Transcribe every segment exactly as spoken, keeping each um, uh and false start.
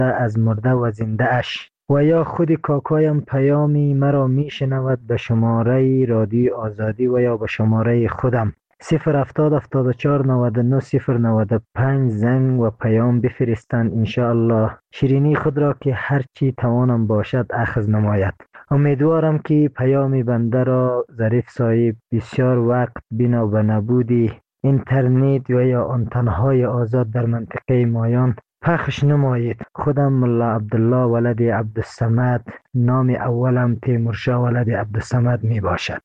از مرده و زنده اش. و یا خود کاکایم پیامی مرا می شنود به شماره رادیو آزادی و یا به شماره خودم صفر هفتاد هفتاد و چهار نود و نه صفر نود و پنج زنگ و پیام بفرستند. انشاءالله شیرینی خود را که هرچی توانم باشد اخذ نماید. امیدوارم که پیام بنده را ظریف صاحب بسیار وقت بنا به نبودی اینترنت و یا آنتنهای آزاد در منطقه مایان پخش نمایید. خودم ملا عبدالله ولد عبدالصمد، نام اولم تیمورشاه ولد عبدالصمد می باشد.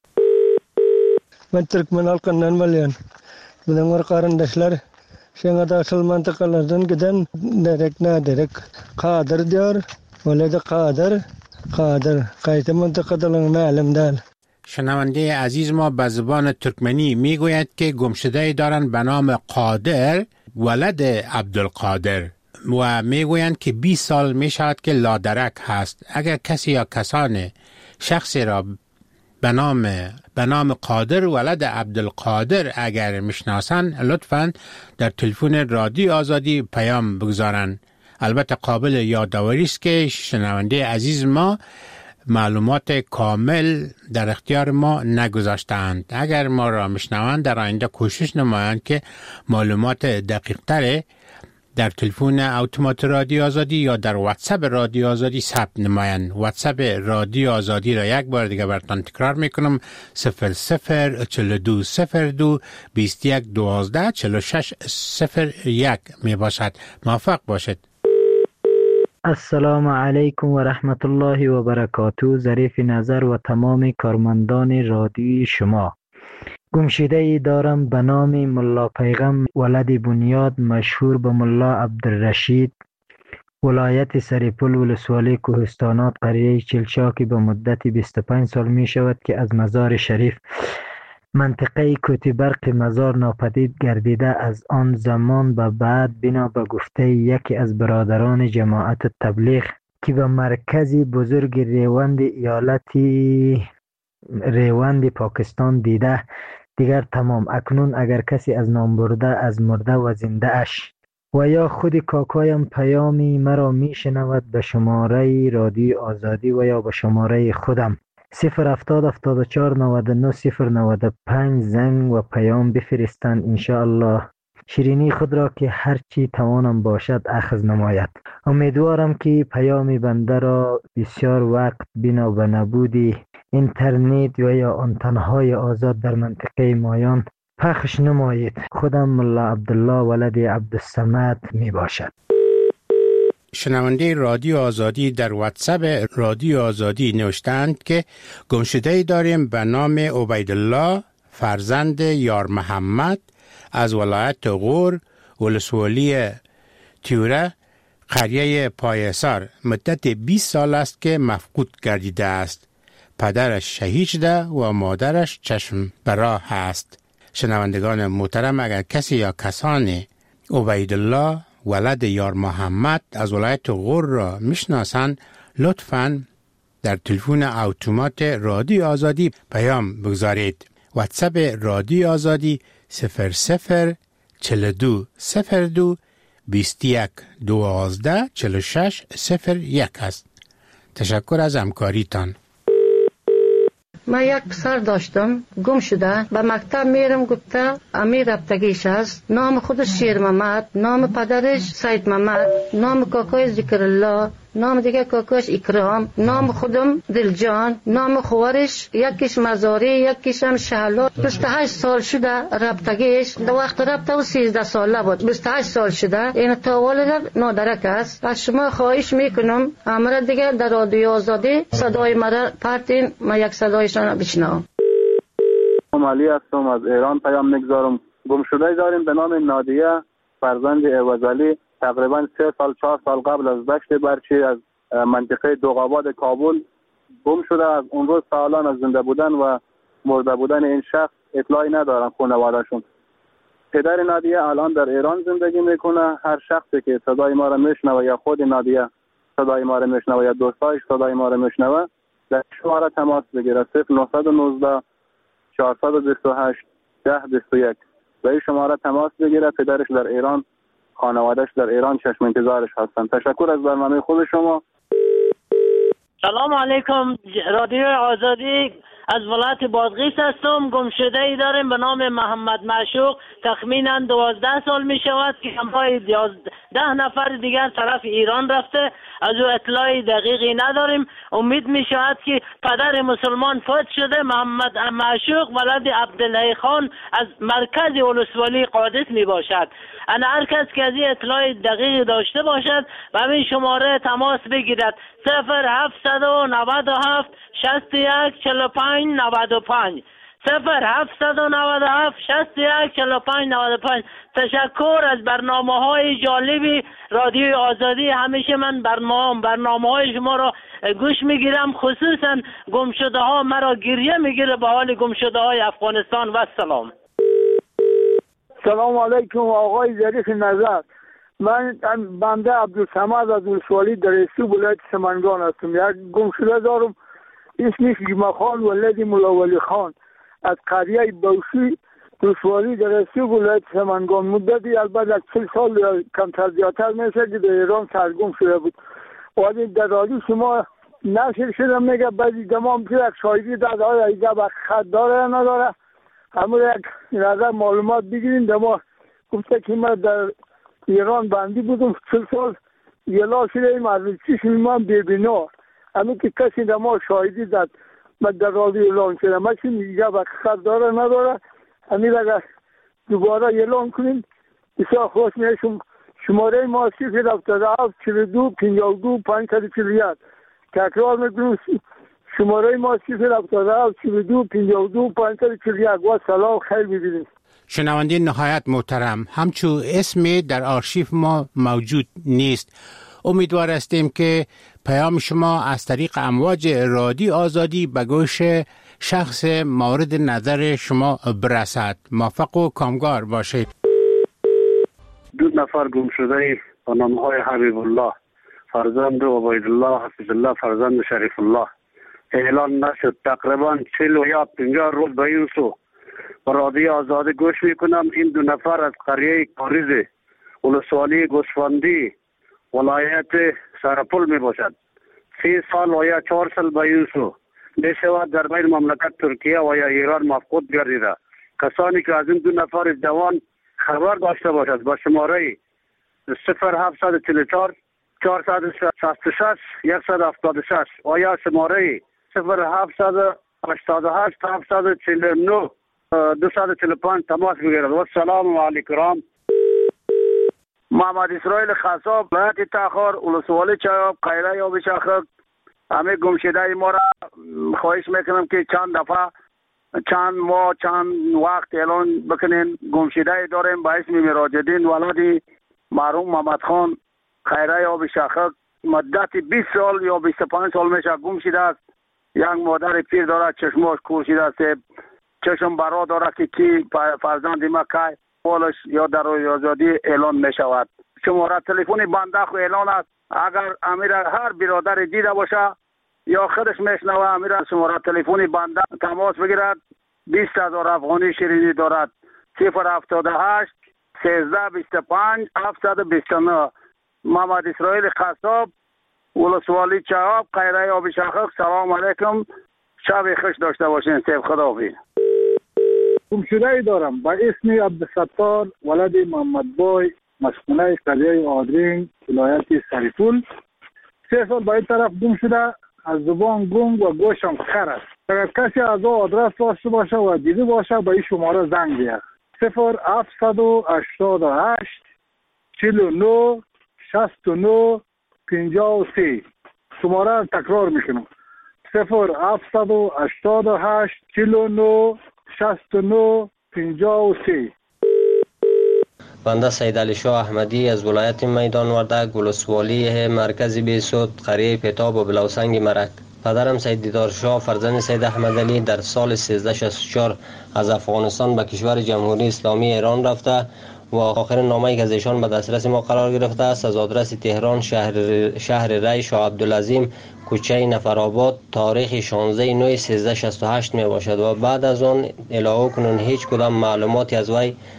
Ben Türkmen halkından malıyım. Bunlar kardeşler şengada asıl mantıkalardan giden derek ne derek kadir diyor. Öyle de kadir kadir kayıtı mantıkadan معلم دال. شنونده عزیز ما به زبان ترکمنی میگوید که گمشده‌ای دارند به نام قادر ولد عبدالقادر و میگویند که بیست سال می شود که لادرک هست. اگر کسی یا کسان شخصی را به نام به نام قادر ولد عبدالقادر اگر میشناسند لطفاً در تلفن رادیو آزادی پیام بگذارند. البته قابل یادآوری است که شنونده عزیز ما معلومات کامل در اختیار ما نگذاشتند. اگر ما را میشنوند در آینده کوشش نمایند که معلومات دقیق تر در تلفن اتومات رادیو آزادی یا در واتساپ رادیو آزادی ثبت نمایند. واتساپ رادیو آزادی را یک بار دیگه براتون تکرار میکنم: صفر صفر چهل و دو صفر دو بیست و یک دوازده چهل و شش صفر یک می باشد. موفق باشد. السلام علیکم و رحمت الله و برکاته. ظریف نظر و تمام کارمندان رادیوی شما. گمشده ای دارم به نام ملا پیغم ولد بنیاد مشهور به ملا عبدالرشید، ولایت سریپل ولسوالی کوهستانات قریه چلچاکی به مدت بیست و پنج سال می شود که از مزار شریف منطقه کوتی برق مزار ناپدید گردیده. از آن زمان به بعد بنا به گفته یکی از برادران جماعت تبلیغ که به مرکزی بزرگ ریوند ایالتی ریوند پاکستان دیده دیگر تمام. اکنون اگر کسی از نام برده از مرده و زنده اش و یا خود کاکایم پیامی مرا می شنود به شماره رادیو آزادی و یا به شماره خودم صفر هفتاد هفتاد و چهار نود و نه صفر نود و پنج زنگ و پیام بفرستند. انشاءالله شیرینی خود را که هرچی توانم باشد اخذ نماید. امیدوارم که پیام بنده را بسیار وقت بنا به نبودی اینترنت و یا آنتنهای آزاد در منطقه مایان پخش نمایید. خودم ملا عبدالله ولد عبدالصمد می باشد. شنونده رادیو آزادی در واتساپ رادیو آزادی نوشتند که گمشده‌ای داریم به نام عبیدالله فرزند یار محمد از ولایت غور ولسوالی تیوره قریه پایسار. مدت بیست سال است که مفقود گردیده است. پدرش شهید شده و مادرش چشم براه است. شنوندگان محترم، اگر کسی یا کسان عبیدالله ولد یار محمد از ولایت غور را میشناسند لطفاً در تلفن اتومات رادیو آزادی پیام بگذارید. واتساپ رادیو آزادی صفر صفر چهل و دو صفر دو بیست و یک دوازده چهل و شش صفر یک است. تشکر از همکاریتان. من یک پسر داشتم گم شده، به مکتب میرم گفته امیر رفتگیش است. نام خودش شیر محمد، نام پدرش سید محمد، نام کاکای ذکر الله، نام دیگه کاکاش اکرام، نام خودم دلجان، نام خوارش یکیش مزاری یکیش هم شهلا. بیست و هشت سال شده رفتگیش. در وقت رفته و سیزده ساله بود. بیست و هشت سال شده. این تاولد نادرک است. از شما خواهش میکنم امر دیگه در رادیو آزادی صدای مرا پرتین، ما یک صدایشان بشنوم. علی هستم از ایران پیام میگذارم. گمشده داریم به نام نادیه فرزند عوضعلی. تقریبا سه سال چهار سال قبل از دشت برچی از منطقه دوغاباد کابل گم شده. از اون روز تا الان از زنده بودن و مرده بودن این شخص اطلاعی ندارن خانواده‌شون. پدر نادیه الان در ایران زندگی میکنه. هر شخصی که صدای ما را میشنوه یا خود نادیه صدای ما را میشنوه یا دوستایش صدای ما را میشنوه در شماره تماس بگیره: صفر نه یک نه چهارصد و بیست و هشت ده بیست و یک. به این شماره تماس بگیره. پدرش در ایران خانوادهش در ایران چشم انتظارش هستند. تشکر از برنامه خود شما. سلام علیکم. رادیو آزادی از ولایت بادغیس هستم. گمشده ای داریم به نام محمد معشوق. تخمینا دوازده سال می شود که همراه ده نفر دیگر طرف ایران رفته. از او اطلاعی دقیقی نداریم. امید می شود که پدر مسلمان فوت شده. محمد معشوق ولد عبدالله خان از مرکز ولسوالی قادس می باشد. انا هر کس که از این اطلاع دقیق داشته باشد و همین شماره تماس بگیرد صفر هفتصد و نود و هفت شصت و یک چهل و پنج نود و پنج صفر هفتصد و نود و هفت شصت و یک چهل و پنج نود و پنج. تشکر از برنامه های جالبی رادیو آزادی. همیشه من برنامه برنامه های شما را گوش میگیرم، خصوصا گمشده ها مرا گریه میگیره به حال گمشده های افغانستان. و سلام. سلام علیکم آقای ظریف نظر. من بنده عبدالصمد از ولسوالی در استو ولایت سمنگان هستم. یک گمشده دارم اسمش جمعه خان ولد ملاولی خان از قریه بوشی ولسوالی در استو ولایت سمنگان. مدتی البته از چل سال یا کمتر زیادتر میشه که در ایران سرگم شده بود. ولی در رادیو شما نشر شده میگه بعضی دمام که یک شاهدی داده های ایجا خط داره یا نداره. همون یک نظر معلومات بگیریم. دما گفته که من در ایران بندی بودم چل سال یلا شده ایم از چشم من ببینا. همین که کسی دما شاهدی داد من در رادیو اعلان شده. من چی میگه خط داره نداره. همین اگر دوباره اعلان کنیم بسیار خوش میشم. شماره ما صفر هفتاد و هفت چهل و دو پنجاه و دو پانصد و چهل و یک. تکرار میکنم شماره ما صفر هفتاد و هفت چهل و دو پنجاه و دو پانصد و چهل و یک. و سلام خیر ببینید. شنونده نهایت محترم، همچو اسمی در آرشیف ما موجود نیست. امیدوار هستیم که پیام شما از طریق امواج رادیو آزادی به گوش شخص مورد نظر شما برسد. موفق و کامگار باشید. دو نفر گم شده با نامهای حبیب الله فرزند عبید الله حفظ الله فرزند شریف الله اعلان نشد. تقریبا چهل و یا پنجاه روز به این سو با رادیو آزادی گوش میکنم. این دو نفر از قریه کاریز ولسوالی گوسفندی ولایت سرپل می باشد. سی سال و یا چهار سال به این سو می شود در بین مملکت ترکیه و یا ایران مفقود گردیده. کسانی که از این دو نفر جوان خبر داشته باشد با شماره صفر هفتصد و چهل و چهار چهارصد و شصت و شش صد و هفتاد و شش و یا شماره صفر هفتصد و هشتاد و هشت هفتصد و چهل و نه دویست و چهل و پنج تماس بگیرد. و سلام علیکم. محمد اسرائیل خصاب ولایت تاخر ولسوالی چایاب قیره یا بشاخک. همه گمشده ما را خواهش میکنم که چند دفعه چند ماه چند وقت اعلان بکنین. گمشده داریم با اسم مراجدین ولادی مرحوم محمد خان خیره یا بشاخک. مدت بیست سال یا بیست و پنج سال میشه گم شده است. یک مادر پیر داره چشماش کور شده است. چشم برا داره که کی فرزند ما که پولش یا در روی آزادی اعلان می شود. شماره تلفنی بنده خو اعلان است. اگر امیر هر برادر دیده باشه یا خودش میشنوه امیر شماره تلفنی بنده تماس بگیرد. بیست هزار افغانی شیرینی دارد. صفر هفتاد و هشت سیزده بیست و پنج هفتصد و بیست و نه. محمد اسرائیل خصاب ولسوالی چهاب قیره آبی شاخک. سلام علیکم. شب خوش داشته باشین. سیف خداحافظ. گمشده ای دارم با اسم عبدالستار ولد محمد بای مسکونه قریه آدرین ولایت سرپل. سه سال به این طرف گم شده. از زبان گنگ و گوشم خر است. اگر کسی از او آدرس داشته باشه و دیده باشه به این شماره زنگ بیاد. صفر هفتصد و هشتاد و هشت چهل و نه شصت و نه پنجاه و سه. شماره را تکرار میکنم. صفر هفتصد و هشتاد و هشت چهل و نه شصت و نه پنجاه و سه. بنده سید علی شاه احمدی از ولایت میدان وردک ولسوالی مرکز بیسود قریه پیتاب و بلوسنگ مرک. پدرم سید دیدار شاه فرزند سید احمد علی در سال سیزده شصت و چهار از افغانستان به کشور جمهوری اسلامی ایران رفته و آخرین نامه‌ای که از ایشان به دسترس ما قرار گرفته است از آدرس تهران شهر شهر ری شاه عبدالعظیم کوچه نفرآباد تاریخ شانزده نه سیزده شصت و هشت می باشد و بعد از آن الهه کنون هیچ کدام معلوماتی از وی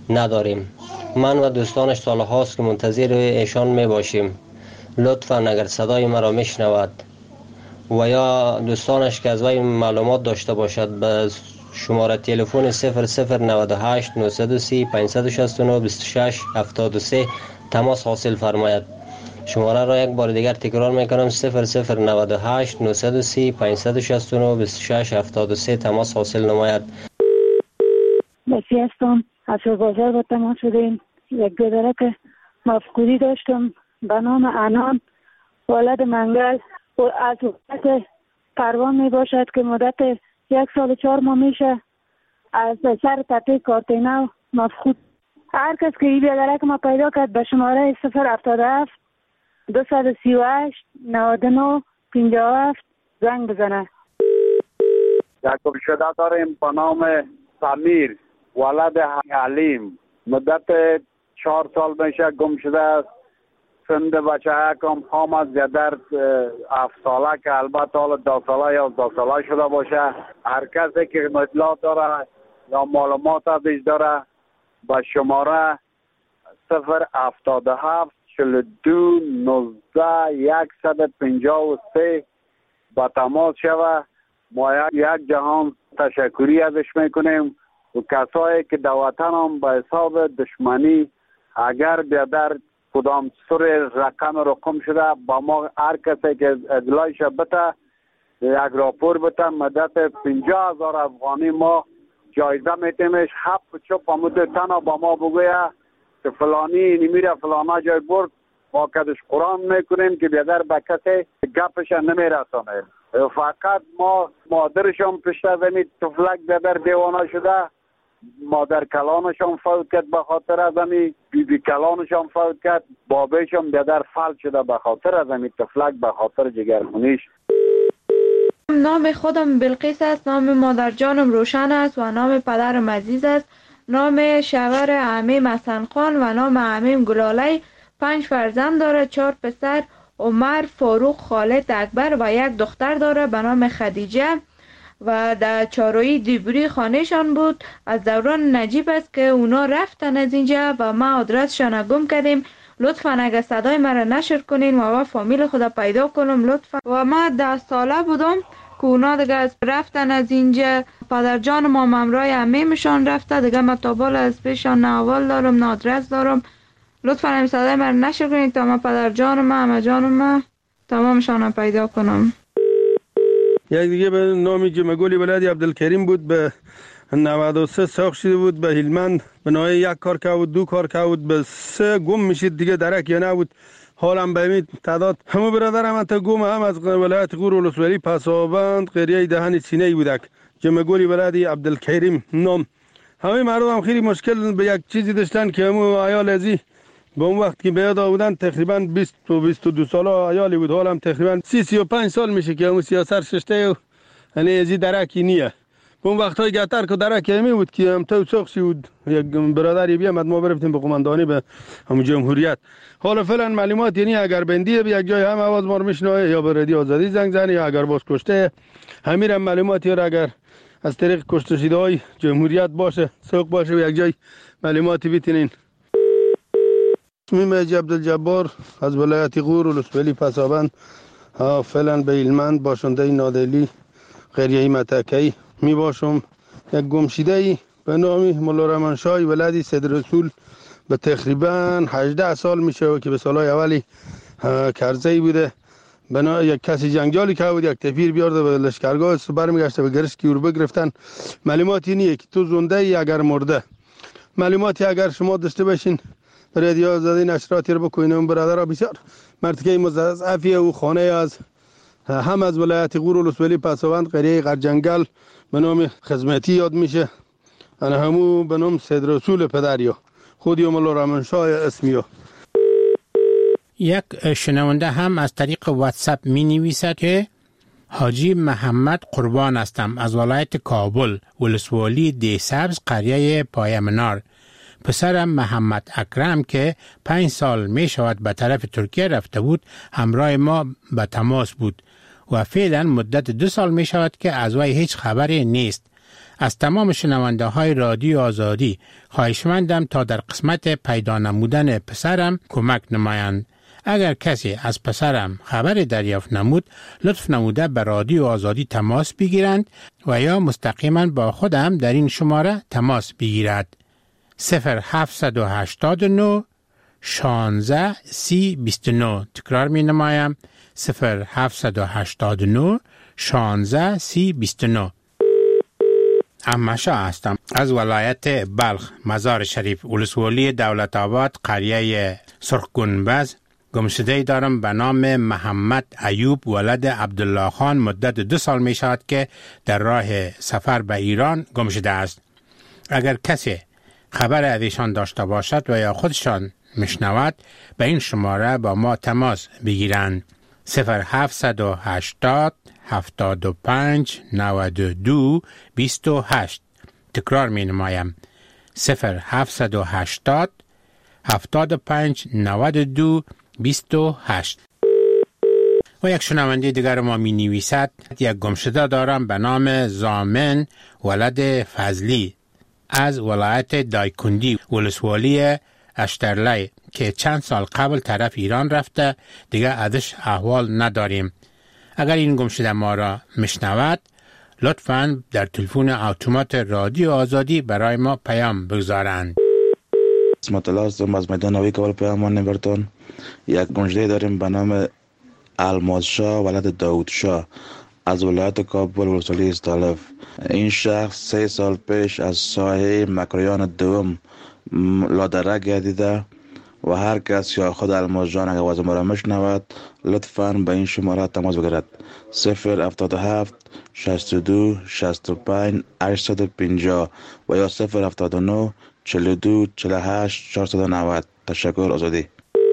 نداریم. من و دوستانش سال هاست که منتظر ایشان می باشیم. لطفاً اگر صدای مرا میشنود و یا دوستانش که از وی معلومات داشته باشد به شماره تلفن صفر صفر نود و هشت نهصد و سی پانصد و شصت و نه بیست و شش هفتاد و سه تماس حاصل فرماید. شماره را یک بار دیگر تکرار میکنم: صفر صفر نود و هشت نهصد و سی پانصد و شصت و نه بیست و شش هفتاد و سه تماس حاصل نماید. بسی هستم. از بازار با تماس شدیم. یک گذره که مفقودی داشتم به نام انان ولد منگل و از وقت پروان می باشد که مدت یک سال و چهار ماه میشه از سر تپه کارتینو مفقود. هر کس که این بیادره که ما پیدا کرد به شماره صفر هفتاد و هفت دویست و سی و هشت نود و نه پنجاه و هفت زنگ بزنه. یک گمشده داریم به نام سمیر ولد حلیم، مدت چهار سال میشه گم شده است. سند بچه کم هم از در هفت ساله که البته حالا دو ساله یا دو ساله شده باشه. هر کسی که اطلاع داره یا معلومات ازش داره با شماره صفر هفتاد و هفت چهل و دو نوزده صد و پنجاه و سه با تماس شوه. ما یک جهان تشکری ازش میکنیم و کسایی که در وطن هم به حساب دشمنی اگر بیادر کدام سر رقم رقم شده با ما هر کسی که ادلایش بته یک راپور بته مدت پنجاه هزار افغانی ما جایزه میتیمش. هفت چپ آمده تنها با ما بگویه که فلانی نمیره فلانا جای برد ما کدش قرآن میکنیم که بیادر به کسی گپش نمیرسانه. فقط ما مادرشان پشت زمین تفلک بیادر دیوانه شده، مادر کلانشان فوت کرد به خاطر از امی، بی بی کلانشان فوت کرد، بابیشان بیادر فلج شده به خاطر از امی تفلک به خاطر جگرخونیش. نام خودم بلقیس است، نام مادر جانم روشن است و نام پدرم عزیز است. نام شوهر عمیم حسن خان و نام عمیم گلالی. پنج فرزند داره، چهار پسر عمر، فاروق، خالد، اکبر و یک دختر داره به نام خدیجه و در چارویی دیبری خانهشان بود. از دوران نجیب است که اونا رفتن از اینجا و ما آدرسشان گم کردیم. لطفا اگر صدای مرا نشر کنین و ما فامیل خدا پیدا کنم لطفا. و ما ده ساله بودم که اونا دیگه رفتن از اینجا. پدر جان ما ممرای عمیمشان رفته دیگه. ما تابال از پیشان نه اول دارم نه آدرس دارم. لطفا همین صدای مرا نشر کنین تا ما پدر جان ما همه جان ما تمامشان پیدا کنم. یک دیگه به نامی جمگولی ولدی عبدالکریم بود، به نود و سه ساخت شده بود، به هلمند به نوعی یک کار که بود دو کار که بود به سه گم میشید دیگه درک یا نبود. حالم به این تعداد همه برادرم انتا گم هم از ولایت غور ولسوالی پسابند قریه دهن سینه بودک. جمگولی ولدی عبدالکریم نام. همه مردم هم خیلی مشکل به یک چیزی داشتن که همو عیال ازی به اون وقت که بیاد آودن تقریبا بیست و بیست و دو ساله عیالی بود. حالم تقریبا سی سی و پنج سال میشه که همو سیاست ششته و یعنی ازی درکی نیه. به اون وقت های گتر که درکی همی بود که هم تو ساخشی بود یک برادری بیامد ما برفتیم به قماندانی به همو جمهوریت. حالا فعلا معلومات یعنی اگر بندیه به یک جای هم آواز ما رو میشنوه یا به رادیو آزادی زنگ زنی یا اگر باز کشته همین هم معلوماتی را اگر از طریق کشته شده های جمهوریت باشه سوق باشه و یک جای معلوماتی بیتینین. اسمیم عبدالجبار از ولایت غور ولسوالی پسابند فعلا به هلمند باشنده نادلی قریه متکی می باشم. یک گمشیده ای به نام مولا رحمانشاه ولدی سید رسول به تقریبا هجده سال میشه که به سالهای اولی کرزی بوده. بنا یک کسی جنگجالی که بود یک تفیر بیارده به لشکرگاه سپر میگشته به گرشکی رو بگرفتن. معلوماتی نیه که تو زنده ای اگر مرده. معلوماتی اگر شما داشته باشین رادیو آزادی نشراتی رو بکنین. اون برادرها بسیار مرتکه مضاعفیه و خانه از هم از ولایت غور ولسوالی پسابند قریه قرجنگل به نام خدمتی یاد میشه. انا همو به نام سید رسول پدریا خودی مولا رحمانشاه اسمیو. یک شنونده هم از طریق واتساپ می نویسد که حاجی محمد قربان هستم از ولایت کابل ولسوالی دی سبز قریه پایمنار. پسرم محمد اکرم که پنج سال می شود به طرف ترکیه رفته بود همراه ما به تماس بود و فعلا مدت دو سال می شود که از وی هیچ خبری نیست. از تمام شنونده های رادیو آزادی خواهشمندم تا در قسمت پیدا نمودن پسرم کمک نمایند. اگر کسی از پسرم خبر دریافت نمود، لطف نموده به رادیو آزادی تماس بگیرند و یا مستقیما با خودم در این شماره تماس بگیرد. صفر هفت هشت نه شانزده سی بیست و نه. تکرار می نمایم. صفر هفت هشت نه شانزده سی بیست و نه. احمد هستم از ولایت بلخ، مزار شریف، ولسوالی دولت آباد، قریه سرخ گنبز. گمشده دارم به نام محمد ایوب ولد عبدالله خان. مدت دو سال می شود که در راه سفر به ایران گمشده است. اگر کسی خبر از ایشان داشته باشد و یا خودشان مشنود، به این شماره با ما تماس بگیرند. صفر هفت هشتاد هفتاد و پنج نود و دو بیست و هشت. تکرار می نمایم. صفر هفت هشتاد هفتاد و پنج نود و دو بیست و هشت. و یک شنونده دیگر ما می نویسد: یک گمشده دارم به نام زامن ولد فضلی از ولایت دایکندی، ولسوالی اشترلی، که چند سال قبل طرف ایران رفته، دیگه ازش احوال نداریم. اگر این گمشده ما را مشنود، لطفاً در تلفن اتومات رادیو آزادی برای ما پیام بگذارند. اسمت الله هستم از میدان نوی کابل پیامان نبرتون. یک گمشده داریم به نام الماس شاه ولد داود شاه از ولایت کابل، ولسوالی استالف. این شخص سه سال پیش از ساحه مکریان دوم لادره گردیده و هر کس یا خود الماس جان اگر آواز ما را مشنود، لطفاً به این شماره تماس بگیرد. صفر هفتاد و هفت شصت و دو شصت و پنج هشتصد و پنجاه و یا صفر هفتاد و نه چهل و دو چهل و هشت چهارصد و نود. تشکر. آزادی.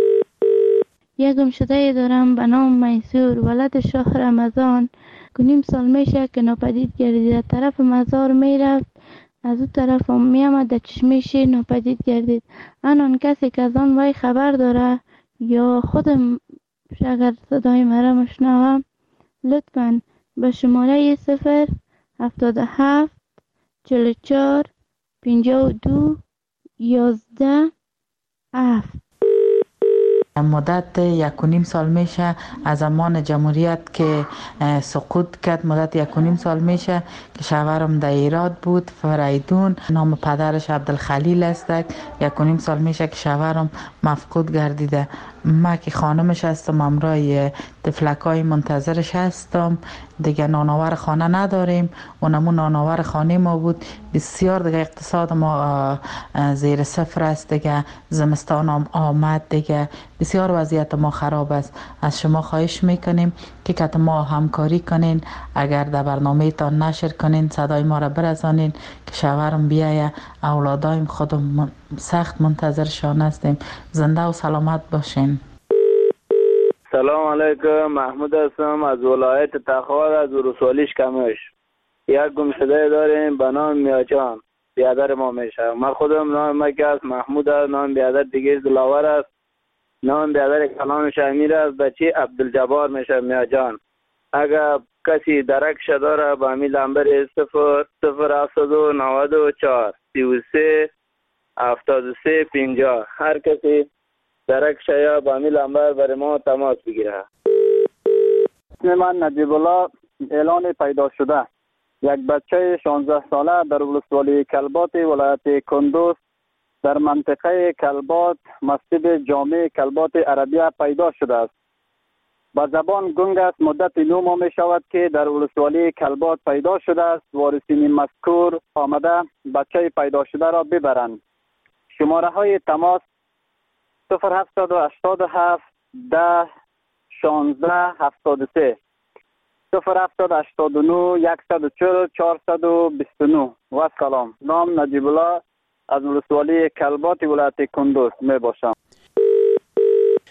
یک گمشده دارم به نام منصور ولد شاه رمضان. نیم سال میشه که ناپدید گردید. طرف مزار میرفت، از اون طرف هم میامد، در چشمه شیر ناپدید گردید. آن کسی که از آن وی خبر داره یا خودم اگر صدای مرا مشنوم، لطفاً به شماره صفر هفتاد و هفت چهل و چهار پنجاه و دو یازده هفت. مدت یک و نیم سال میشه از زمان جمهوریت که سقوط کرد. مدت یک و نیم سال میشه که شوهرم در ایراد بود، فریدون، نام پدرش عبدالخلیل است. یک و نیم سال میشه که شوهرم مفقود گردیده. ما که خانمش هستم، امرای تفلکای منتظرش هستم. دیگه نانآور خانه نداریم، اونمون نانآور خانه ما بود. بسیار دیگه اقتصاد ما زیر صفر است. دیگه زمستان هم آمد، دیگه بسیار وضعیت ما خراب است. از شما خواهش میکنیم که کت ما همکاری کنین، اگر در برنامه تان نشر کنین، صدای ما را برسانین که شوهرم بیایه. اولادایم خودم سخت منتظرشان هستیم. زنده و سلامت باشین. سلام علیکم، محمود هستم از ولایت تخار، از ولسوالی کمش. یک گمشده داریم به نام میاجان، بیادر ما میشه. من خودم نام مکه است، محمود است. نام بیادر دیگه دلاور است. نام بیادر کلانش امیر است. بچه عبدالجبار میشه میاجان. اگر کسی درکش داره با امی لنبر صفر صفر هفتاد و نود و چهار سی و سه هفتاد و سه پنجاه. هر کسی درکش یا با امی لنبر برای ما تماس بگیره. من نجیب الله، اعلان پیدا شده. یک بچه شانزده ساله در ولسوالی کلبات ولایت کندوز در منطقه کلبات مسجد جامع کلبات عربیه پیدا شده است. با زبان گنگ است. مدت نو ماه می شود که در ولسوالی کلبات پیدا شده است. وارثین مذکور آمده بچه پیدا شده را ببرند. شماره های تماس صفر هفت هشت هفت ده شانزده هفتاد و سه صفر هفت هشتاد و نه صد و چهل چهارصد و بیست و نه. و سلام. نام نجیب الله از ولسوالی کلبات ولایت کندوز می باشم.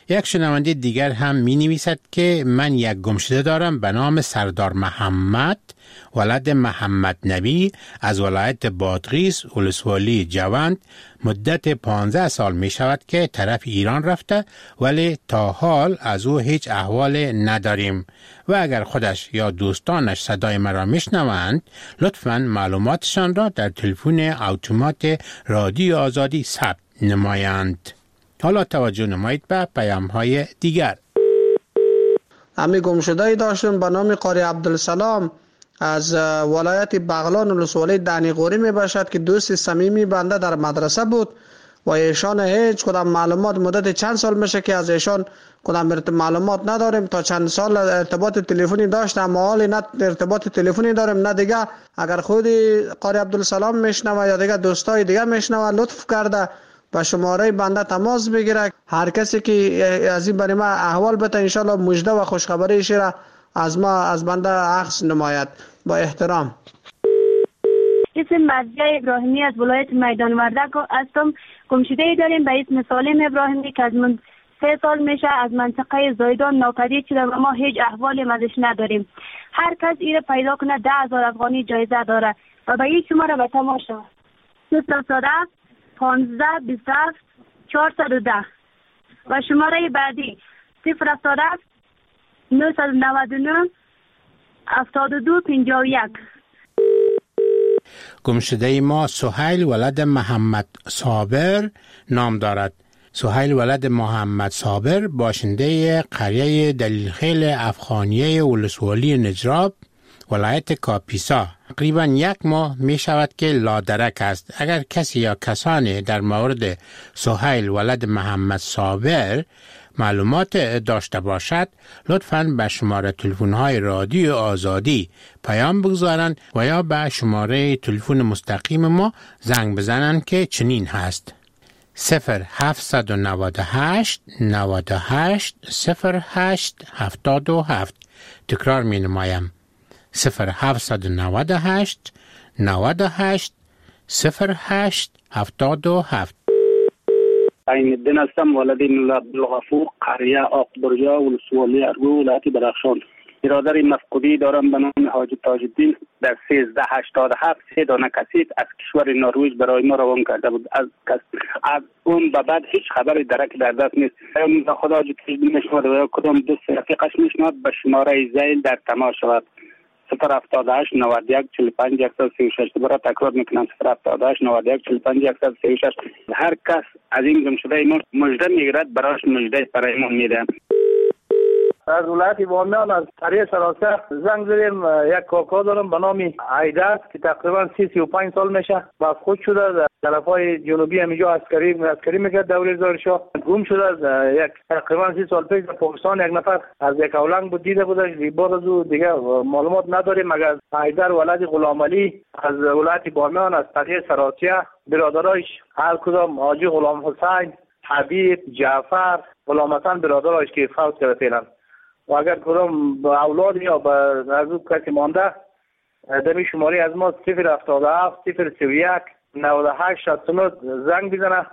یک شنونده دیگر هم می نویسد که من یک گمشده دارم به نام سردار محمد ولد محمد نبی از ولایت بادغیس ولسوالی جوند. مدت پانزده سال می شود که طرف ایران رفته ولی تا حال از او هیچ احوال نداریم و اگر خودش یا دوستانش صدای مرا میشنوند لطفاً معلوماتشان را در تلفن اتومات رادیو آزادی ثبت نمایند. حالا توجه نمایید به پیام های دیگر. امی گمشده داشتم به نام قاری عبدالسلام از ولایت بغلان ولسوالی دنیقوری می باشد که دوست صمیمی بنده در مدرسه بود و ایشان هیچ کدام معلومات مدت چند سال میشه که از ایشان کدام معلومات نداریم. تا چند سال ارتباط تلفنی داشتم اما حالی نه ارتباط تلفنی داریم نه دیگه. اگر خودی قاری عبدالسلام میشنوه یا دیگه دوستای دیگه میشنوه لطف کرده با شماره بنده تماس بگیره. هر کسی که از این برای ما احوال بده انشالله مژده و خوشخبری را از ما از بنده عکس نماید. با احترام. اسم مرضیه ابراهیمی از ولایت میدان وردک هستم. گمشده داریم به اسم سالم ابراهیمی که از من سه سال میشه از منطقه زایدان ناپدید شده و ما هیچ احوالی ازش نداریم. هر کس ایره پیدا کنه ده هزار افغانی جایزه داره و به این شماره به تماشا صفر صد پانزده بیست و هفت چهارصد و ده و شماره بعدی صفر صد نهصد و نود و نه هفتاد و دو پنجاه و یک. گمشده ما سهیل ولد محمد صابر نام دارد. سهیل ولد محمد صابر باشنده قریه دلیلخیل افغانیه ولسوالی نجراب ولایت کاپیسا تقریبا یک ماه می شود که لادرک است. اگر کسی یا کسانی در مورد سهیل ولد محمد صابر معلومات داشته باشد لطفاً به شماره تلفن‌های رادیو آزادی پیام بگذارند و یا به شماره تلفن مستقیم ما زنگ بزنند که چنین هست: صفر هفت نه هشت نه هشت صفر هشت هفتاد و هفت. تکرار می نمایم: صفر هفت نه هشت نه هشت صفر هشت هفتاد و هفت. عین الدین هستم، ولد مولا عبدالغفور، قریه آقبرجا ولسوالی ارگو ولایت بدخشان. برادر مفقودی دارم به نام حاجی تاج الدین در سیزده هشتاد و هفت سه دانه کسیت از کشور نروژ برای ما روان کرده بود. از از اون به بعد هیچ خبری درک در دست نیست. یا خدا حاجی تاج الدین میشنود و یا کدام دوست رفیقش میشنود به شماره زیل در تماس شود: صفر هفتاد و هشت نود و یک چهل و پنج صد و سی و شش. دوباره تکرار میکنم: صفر هفتاد و هشت نود و یک چهل و پنج صد و سی و شش. هر کس از این گمشده ما مژده میگیرد براش مژده برای ما میده. از ولایت بامیان از قریه سراسر زنگ زدیم. یک کاکا دارم به نام عیدر که تقریبا سی سی و پنج سال میشه، مفقود شده در طرفای جنوبی همینجا عسکری عسکری میکرد دوره زار شاه. گم شده از یک تقریبا سی سال پیش در پاکستان. یک نفر از یک اولنگ بود دیده بودش، بعد از او دیگه معلومات نداریم. مگر عیدر ولد غلام علی از ولایت بامیان از قریه سراسیه، برادرایش هر کدام حاجی غلام حسین، حبیب، جعفر، غلام حسن برادرایش که فوت کرده فعلا. و اگر کدام با اولاد یا با از او کسی مانده دمی شماری از ما صفر هفتاد و هفت صفر سی و یک نود و هشت شصت و نه زنگ بزنه.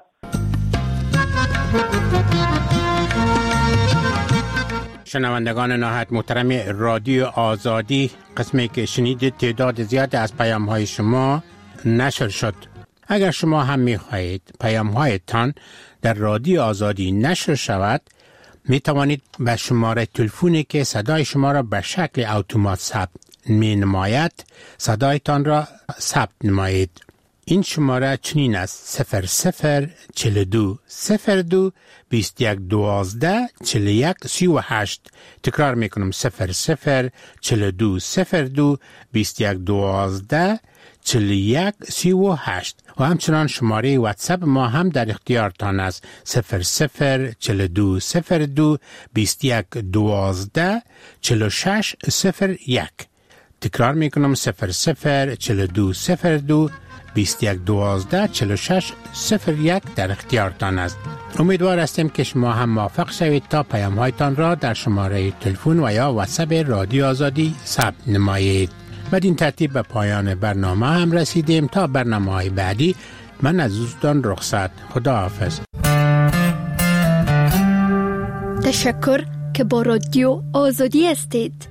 شنوندگان نهایت محترم رادیو آزادی، قسمی که شنیدید تعداد زیاد از پیام های شما نشر شد. اگر شما هم می خواهید پیام هایتان در رادیو آزادی نشر شود می توانید به شماره تلفنی که صدای شما را به شکل اتومات ثبت می نماید صدایتان را ثبت نمایید. این شماره چنین است: صفر صفر چهل و دو صفر دو بیست و یک دوازده چهل و یک سی و هشت. تکرار می کنم: صفر صفر چهل و دو صفر دو بیست و یک دوازده چهل و یک سی و هشت. و همچنان شماره واتساپ ما هم در اختیارتان است: صفر صفر چهل و دو صفر دو بیست و یک دوازده چهل و شش صفر یک. تکرار می کنم: صفر صفر چهل و دو صفر دو بیست و یک دوازده چهل و شش صفر یک در اختیارتان است. امیدوار هستیم که شما هم موفق شوید تا پیام هایتان را در شماره تلفن و یا واتساپ رادیو آزادی ثبت نمایید. بدین ترتیب به پایان برنامه هم رسیدیم. تا برنامه های بعدی من از دوستان رخصت. خدا حافظ. تشکر که با رادیو آزادی هستید.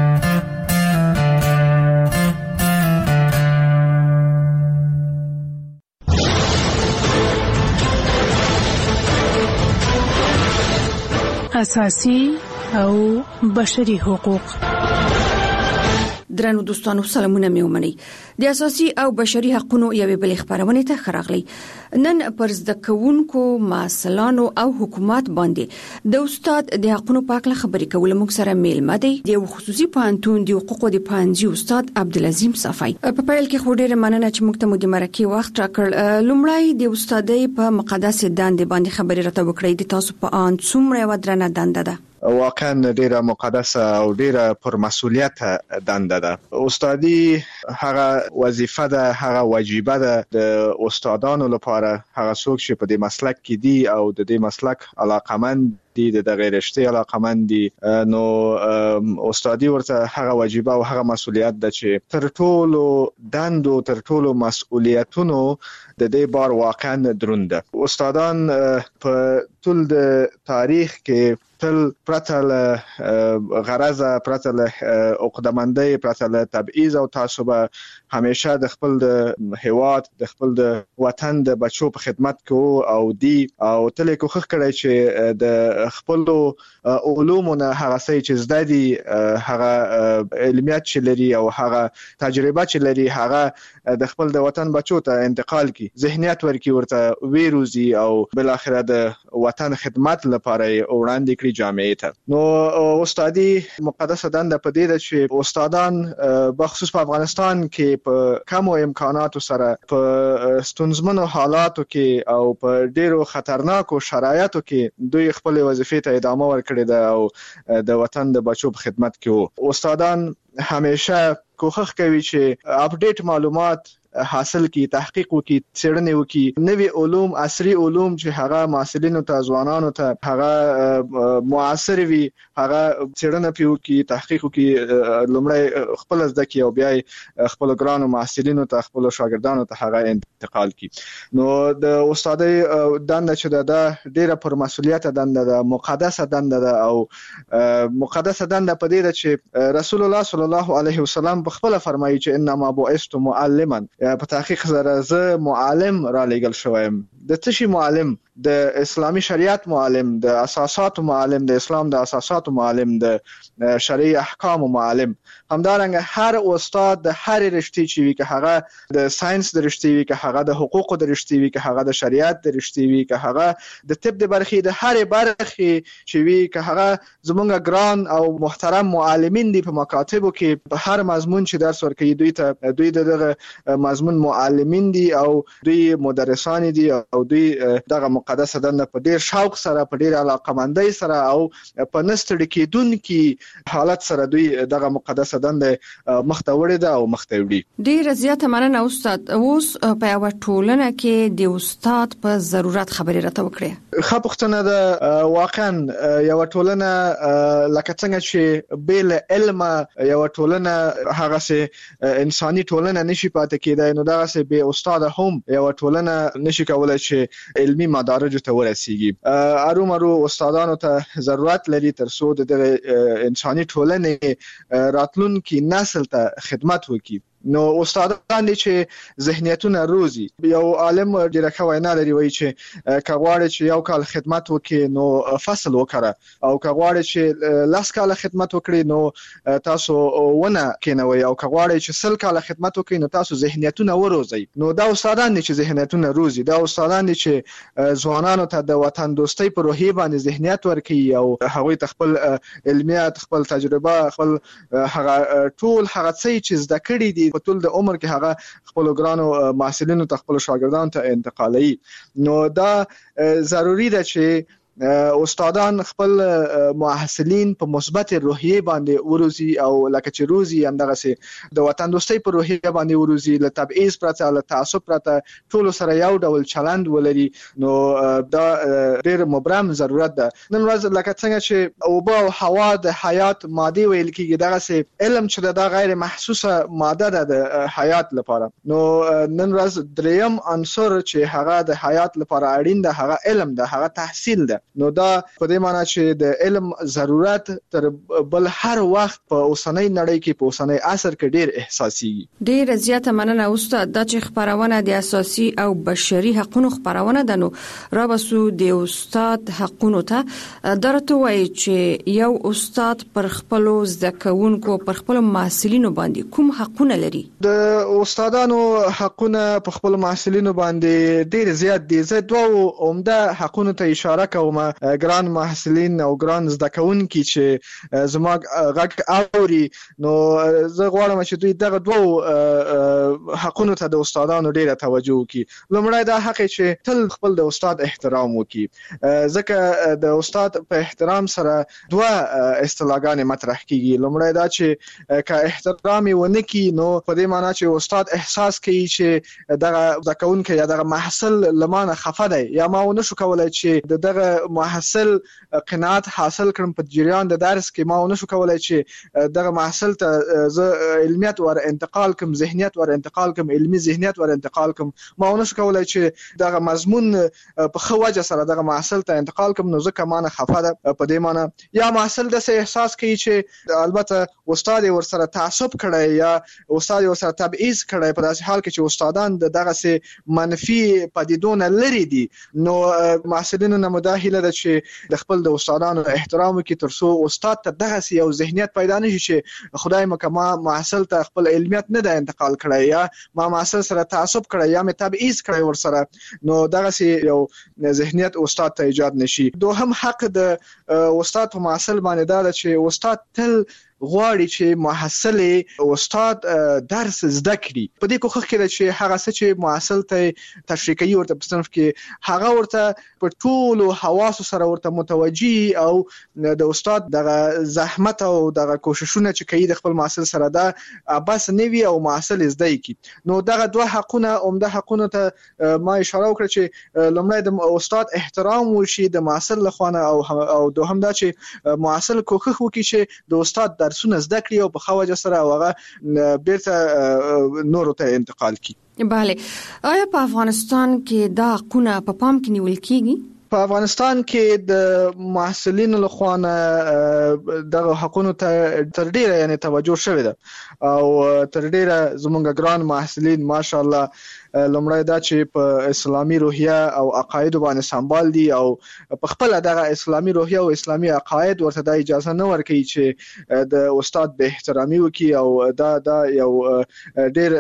اساسي او بشري حقوق. درنو دوستانو سلامونه مې ومنئ. د اساسي او بشري حقوقو یوې بلې خبرونه ته خراغلی. نن پر زده کوونکو مسلانو او حکومت باندې د استاد د حقوقو په اړه خبرې کول موږ سره میلمه دی د خصوصي پوهنتون د حقوقو د پوهنځي استاد عبدالعظیم صفای. په پیل کې خو ډېر مننه چې موږ ته مو د مرکه وخت راکړ. لومړی د استادۍ په مقدس دندې باندې خبرې راته وکړئ. د تاسو په ان څومره ودرنه دنده ده؟ واقعا ډیره مقدسه او ډیره پر مسؤلیت دنده ده. استادي هغه وظیفه ده، هغه واجبه ده د استادانو لپاره. هغه څوک چې په دې مسلک کې دي او د دې مسلک علاقمند دي، د غیر رشتي علاقمند دي، نو استادي ورته هغه واجبه او هغه مسؤلیت ده چې تر ټولو دندو تر ټولو مسؤلیتونو د دې بار واقعا دروند ده. استادان په ټول د تاریخ کې تل پرته له غرضه، پرته له عقدمندۍ، پرته له تبعیض او تعصب همیشه د خپل د هیواد، د خپل د وطن د بچو په خدمت کې او دی او تل کوښښ کړی چې د خپل علومونه هغه څه چې زده دي، هغه علمیت چې لري او هغه تجربه چې لري، هغه د خپل د وطن بچو ته انتقال کړي، ذهنیت ورکړي، ورته ویروزي او بل اخر د وطن خدمت لپاره وړاندې کړي جامعه ته. نو استادي مقدسه دنده په دې ده چې استادان بخصوص په افغانستان کې په کمو امکاناتو سره په ستونزمنو حالاتو کې او په ډیرو خطرناکو شرایطو کې دوی خپل وظیفې ته ادامه ورکړې ده او د وطن د بچو په خدمت کې وو. استادان همیشه کوښښ کوي چې اپډیټ معلومات حاصل کی، تحقیق وکي، څېړنې وکي، نوي علوم، عصري علوم چې هغه محصلینو ته، ځوانانو ته هغه معاصر وي، هغه څېړنه پی وکي، تحقیق وکي، لومړی خپل زده کړي او بیا خپل ګرانو محصلینو ته، خپل شاګردانو ته هغه انتقال کړي. نو د استادۍ دنده چې ده ډیره پر مسؤلیت دنده ده، مقدسه دنده ده او مقدسه دنده په دې ده چې رسول الله صلی الله علیه وسلم په خپل فرمایي چې انما بعثت معلما، په تحقیق سره زه معلم را لېږل شویم. د څه شي معلم؟ د اسلامي شریعت معلم، د اساساتو معلم، د اسلام د اساساتو معلم، د شرعي احکام معلم. همدارنګه هر استاد د هر رشتې چې وي، که هغه د ساينس د رشتې وي، که هغه د حقوقو د رشتې وي، که هغه د شریعت د رشتې وي، که هغه د طب د برخې د هر برخې چې وي، که هغه زمونږ ګران او محترم معلمین دي په مکاتبو کې، په هر مضمون چې درس ورکوي دوی ته، دوی دغه مضمون معلمین دي او دوی مدرسان دي او دوی دغه مقدسه دنده په ډیر شوق سره، په ډیر علاقمندۍ سره او په نستړي کېدونکي حالت سره دوی دغه مقدسه دنده مخته وړي ده او مخته وړي. ډیر زیاته مننه استاد. اوس په یو ټولنه کې د استاد په ضرورت خبرې راته وکړئ. ښه پوښتنه ده. واقعا یو ټولنه لکه څنګه چې بل علم یو ټولنه هغه سه انساني ټولنه نشي پاتې کېدای، نو دغه سه به استاد هم یو ټولنه نشي کولای چې علمي مدارج ته ورسیږي. ارومرو استادانو ته ضرورت لري تر څو د انساني ټولنې راتلونکي نسل ته خدمت وکړي. نو استادان دي چې ذهنیتونه روزي. یو عالم ډیره ښه وینا لري، وایي چې که غواړې چې یو کال خدمت وکړي نو فصل وکړه، او که غواړې چې لس کاله خدمت وکړي نو تاسو ونه کینوي، او که غواړې چې سل کاله خدمت وکړي نو تاسو ذهنیتونه وروزي. نو دا استادان دي چې ذهنیتونه روزي، دا استادان دي چې ځوانانو ته د وطن دوستۍ په روحیه باندې ذهنیت ورکوي او هغوی ته خپل علمیت، خپل تجربه، خپل هغه ټول هغه څه چې زده کړي دي په ټول د عمر کې هغه خپل ګرانو محصلینو ته، خپل شاګردانو ته انتقالوي. نو دا ضروری ده چې استادان خپل محصلین په مثبت روحیه باندې وروزي او لکه چې روزي همدغه سي د وطن دوستۍ په روحیه باندې وروزي، له تبعیض پرته، له تعصب پرته ټول سره یو ډول چلند ولري. نو دا ډېر مبرم ضرورت ده. نن ورځ لکه څنګه چې اوبه او هوا د حیات ماده ویل کېږي، دغه سي علم چې دا غیر محسوسه ماده ده د حیات لپاره. نو نن ورځ دریم عنصر چې هغه د حیات لپاره اړین ده هغه علم ده، هغه تحصیل ده. نو دا په دې معنی چې د علم ضرورت تر بل هر وخت په اوسنۍ نړۍ کې په اوسنۍ عصر کې ډیر احساسي. ډیر زیاته مننه استاد دا چې خبرونه د اساسي او بشري حقوقو خبرونه ده. نو را بسو د استاد حقوقو ته درته وایي چې یو استاد پر خپل زده کوونکو پر خپل محصلینو باندې کوم حقونه لري؟ د استادانو حقونه په خپل محصلینو باندې ډیر زیات دي. زه دوه عمده حقونه ته اشاره کوم. ګران محصلین او ګران زده کوونکي چې زما غږ اوري نو زه غواړم چې دوی دغه دوه حقونه ته د استادانو ډیره توجه وکړي. لومړی دا حق چې تل خپل د استاد احترام وکړي، ځکه د استاد په احترام سره دوه اصطلاحګانې مطرح کیږي. لومړی دا چې که احترام یې ونه کړي نو په دې معنی چې استاد احساس کوي چې دغه زده کوونکی یا دغه محصل لمانه خفه دی یا ما ونه شو کولای چې دغه محصل قناعت حاصل کړم په جریان د درس کې، ما ونه شو کولای چې دغه محصل ته زه علمیت ور انتقال کوم، ذهنیت ور انتقال کوم، علمي ذهنیت ور انتقال کوم، ما ونه شو کولای چې دغه مضمون په خو وجه سره دغه محصل ته انتقال کوم، نو ځکه مانه خفه ده په دې معنی. یا محصل د څه احساس کوي چې البته استاد ور سره تعصب کړي یا استاد ور سره تبعیض کړي، په داسې حال کې چې استادان دغه څه منفي پدیدونه لري دي، نو محصلینو نه مداخله ده چې د خپل د استادانو احترام وکړي ترڅو استاد ته دغه څه یو ذهنیت پیدا نشي چې خدای مکما محصل ته خپل علمیت نه ده انتقال کړی یا ما محصل سره تعصب کړی یا مې تبعیض کړی ور سره، نو دغه څه یو ذهنیت استاد ته ایجاد نشي. دوهم حق د استاد په محصل باندې دا ده چې استاد تل غواړي چې محصل استاد درس زده کړي. په دې کوښښ کې چې هغه څه چې محصل ته تشریح کوي ورته په صنف کې هغه ورته په ټولو حواسو سره ورته متوجي او د استاد دغه زحمت او دغه کوششونه چې کوي د خپل محصل سره دا بس نه وي او محصل زده کړي. نو دغه دوه حقونه عمده حقونه ته ما اشاره وکړه چې لومړی د استاد احترام وشي د محصل لخوا او او دوهم دا چې محصل کوښښ وکړي چې د استاد درسونه زده کړي او په خو وجه سره هغه بیرته نورو ته انتقال کړي. بله، آیا په افغانستان کې دا حقونه په پام کې نیول کیږي؟ په افغانستان کې د محصلینو لخوا دغه حقونو ته تر ډیره یعنی توجه شوې ده او تر ډیره زموږ ګران محصلین ماشاءالله لومړی دا چې په اسلامي روحیه او عقاید باندې سمبال دي او په خپل دغه اسلامي روحیه او اسلامي عقاید ورته د اجازه نه ورکوي چې د استاد به احترامي وکړي او دا دا یو ډیر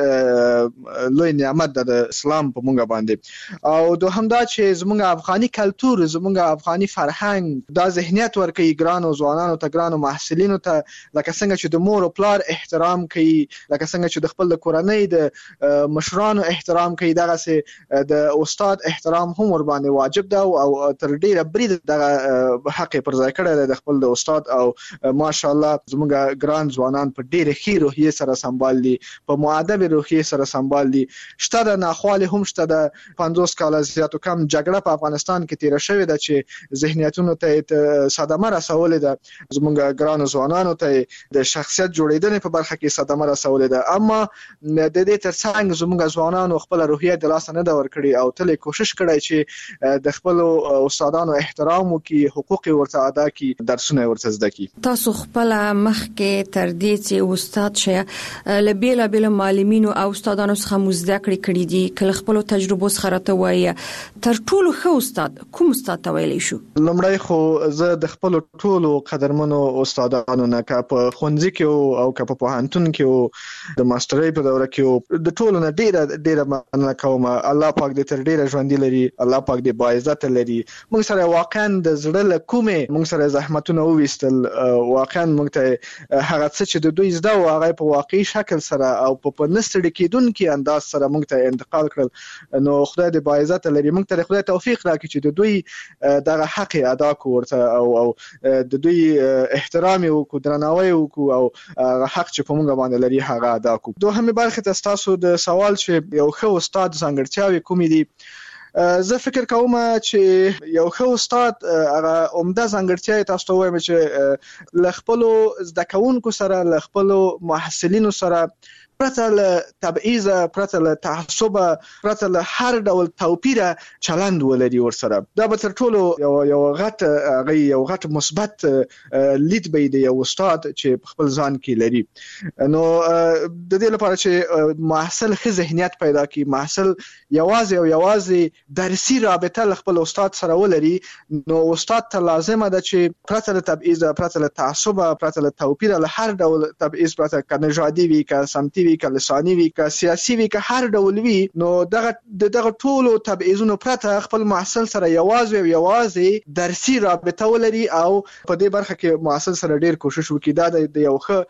لوی نعمت ده د اسلام په مونږ باندې. او دوهم دا چې زموږ افغاني کلتور زموږ افغاني فرهنګ دا ذهنیت ورکوي ګرانو ځوانانو ته ګرانو محصلینو ته لکه څنګه چې د مور او پلار احترام کوي، لکه څنګه چې د خپل د کورنۍ د مشرانو احترام کوي، دغه سه د استاد احترام هم ور باندې واجب ده او تر ډیره برید دغه حق پر ځای کړی د خپل د استاد او ماشاءالله زموږ ګران ځوانان په ډیره ښې روحیه سره سمبال دي، په مؤدب روحیه سره سمبال دي. شته د ناخوالې هم شته د پنځوس کاله زیاتو کم جګړه په افغانستان کې تیر شوې ده چې ذهنیتونو ته صدمه رسولې ده، زموږ ګران ځوانانو ته د شخصیت جوړیدنې په برخه کې صدمه رسولې ده. اما د دې ترڅنګ زموږ ځوانانو خپل روحیه د لاس نه دا ور کړی او تل کوشش کړی چې د خپل استادانو احترام وکړي، حقوق ورته ادا کړي، درسونه ورته زده کړي. تاسو خپل مخ کې تر دې چې استاد شې لبیل بل معلمینو او استادانو څخه مزده کړی کړی دي کله خپل تجربه سره راته وایي تر ټولو ښه استاد کوم استاد ته ویلی شو؟ لومړی خو زه د خپل ټولو قدرمنو استادانو نه کا په ښوونځي کې او کا په پوهنتون کې د ماسترۍ په دوره کې د ټولو نه ډیره ډیره مننه کوم. الله پاک دې تر ډیره ژوندۍ لري، الله پاک دې باعزت لري. موږ سره واقعا د زړه له کومې موږ سره زحمتونه وویستل، واقعا موږ ته هغه څه چې د دوی زده و هغه په واقعي شکل سره او په نستړي کېدونکي انداز سره موږ ته انتقال کړل. نو خدای دې باعزت لري، موږ ته خدای توفیق راکړي چې د دوی دغه حق ادا کړو ورته او او د دوی احترام وکړو، درناوی وکړو او حق چې په موږ باندې لري هغه ادا کړو. دوهمه برخه ته تاسو د سوال چې یو ښه استاد ځانګړتیاوې کومې دي، زه فکر کوم چې یو ښه استاد هغه عمده ځانګړتیا تاسو ته وایم چې ل خپل زده کوونکو سره ل خپل محصلینو سره پرته له تبعیض، پرته له تعصب، پرته له هر ډول توپیره چلند ولري ورسره. دا به تر ټولو یو یو غټ هغه یو غټ مثبت لید به دی یو استاد چې خپل ځان کې لري. نو د دې لپاره چې محصل ښه ذهنیت پیدا کړي، محصل یوازې او یوازې درسي رابطه له خپل استاد سره ولري، نو استاد ته لازمه ده چې پرته له تبعیض، پرته له تعصب، پرته له توپیره، له هر ډول تبعیض، پرته که نژادي وي، که سمتي وي، که لساني وي، که سیاسي وي، که هر ډول وي، نو دغه دغه ټولو تبعیضونو پرته خپل محصل سره یوازې او یوازې درسي رابطه ولري او په دې برخه کې محصل سره ډیر کوشش وکړي. دا د یو ښه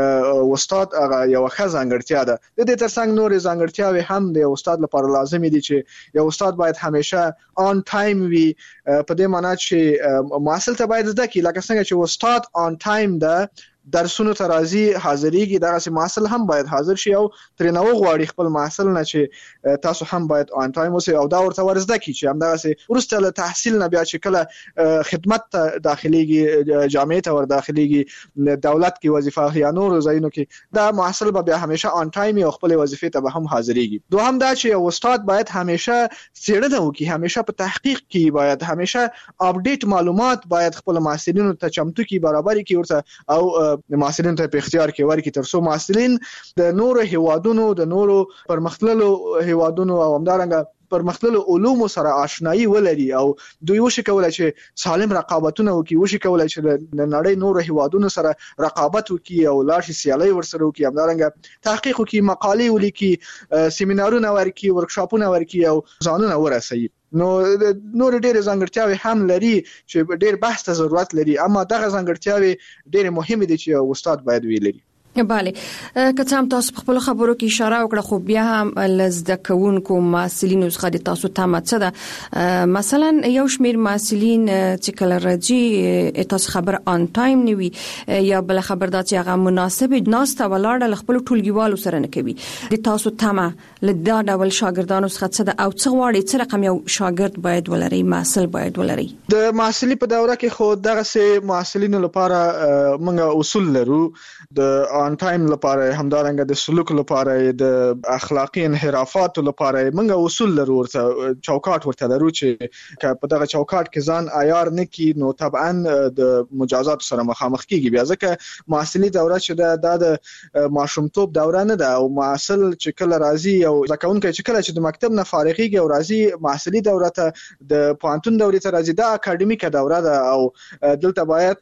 استاد هغه یو ښه ځانګړتیا ده. د دې ترڅنګ نورې ځانګړتیاوې هم د یو استاد لپاره لازمي دي چې یو استاد باید همیشه آن ټایم وي، په دې معنی چې محصل ته باید زده کړي لکه څنګه چې استاد آن ټایم ده درسونو ته راځي، حاضرېږي، دغسې محصل هم باید حاضر شي او ترې نه وغواړي خپل محصل نه چې تاسو هم باید آن ټایم اوسئ او دا ورته ور زده کړي چې همدغسې وروسته له تحصیل نه بیا چې کله خدمت ته داخلېږي، جامعې ته ور داخلېږي، دولت کې وظیفه اخلي یا نورو ځایونو کې، دا محصل به بیا همیشه آن ټایم او خپلې وظیفې ته به هم حاضرېږي. دوهم دا چې یو استاد باید همیشه څېړنه وکړي، همیشه په تحقیق کې باید همیشه اپډیټ معلومات باید خپل محصلینو ته چمتو کړي، برابر کړي ورته او محصلین ته په اختیار کې ورکړي ترڅو محصلین د نورو هیوادونو، د نورو پرمختللو هیوادونو او همدارنګه پرمختللو علومو سره آشنایی ولري او دوی وشي کولای چې سالم رقابتونه وکړي، وشي کولای چې د نړۍ نورو هیوادونو سره رقابت وکړي او لاړ شي سیالي ورسره وکړي، همدارنګه تحقیق وکړي، مقالې ولیکي، سیمینارونه ورکړي، ورکشاپونه ورکړي او ځانونه ورسوي. نو نور ډېر ځانګړتیاوې هم لري چې ډېر بحث ته ضرورت لري، اما دغه ځانګړتیاوې ډېر مهمه دي چې استاد باید ویلري. بله، که څه هم تاسو په خپل خبرو کې اشاره وکړه، خو بیا هم لزده کوونکو محصلینو څخه د تاسو تمه څه ده؟ مثلا یو شمیر محصلین چې کله راځي تاسو خبر آن ټایم نیوي یا بل خبر دا چې هغه مناسب ناسته ولاړه خپل ټولګیوالو سره نه کوي، د تاسو تمه له دا ډول شاګردانو څخه څه ده او څه غواړي، څه رقم یو شاګرد باید ولري، محصل باید ولري؟ د محصلي په دوره کې خو دغه سه محصلینو لپاره موږ اصول لرو، د آن ټایم لپاره، همدارنګه د سلوک لپاره، د اخلاقی انحرافات لپاره موږ اصول لرو، ورته چوکاټ ورته لرو چې په دغه چوکاټ کې ځان عیار نه کی نو طبعا د مجازات سره مخامخ کیږي. بیا ځکه محصلي دوره چې دا د ماشومتوب دوره نه ده او محصل چې کله راځي او ځکهونکي چې کله چې د مکتب نه فارغيږي او راځي محصلي دوره ته، د پوهنتون دورې ته راځي، دا اکاډمیکه دوره ده او دلته باید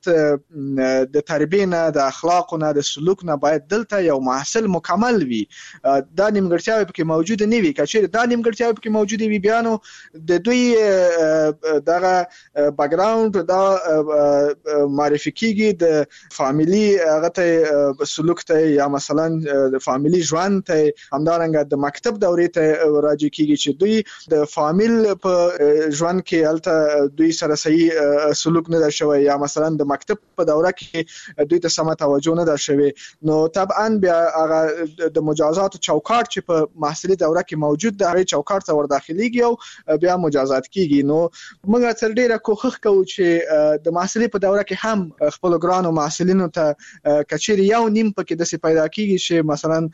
د تربیې نه، د اخلاقو نه، د سلوک نه باید دلته یو محصل مکمل وي. دا نیمګړتیاوې پکې موجود نه وي. که چیرې دا نیمګړتیاوې پکې موجود وي بیا نو د دوی دغه بیک ګراوند دا معرفي کیږي د فامیلی هغه ته، سلوک ته، یا مثلا د فامیلی ژوند ته، همدارنګه د مکتب دورې ته راځي کیږي چې دوی د فامیل په ژوند کې الته دوی سره صحیح سلوک نه شوی، یا مثلا د مکتب په دوره کې دوی ته سم توجه نه شوی، نو طبعا بیا هغه د مجازات چوکاټ چې په محصلي دوره کې موجود ده، هغه چوکاټ ته ور داخليږي او بیا مجازات کیږي. نو موږ تر ډیره کوښښ کوو چې د محصلي په دوره کې هم خپل ګرانو محصلینو ته کچېری یو نیم پکې د څه پیدا کیږي چې مثلا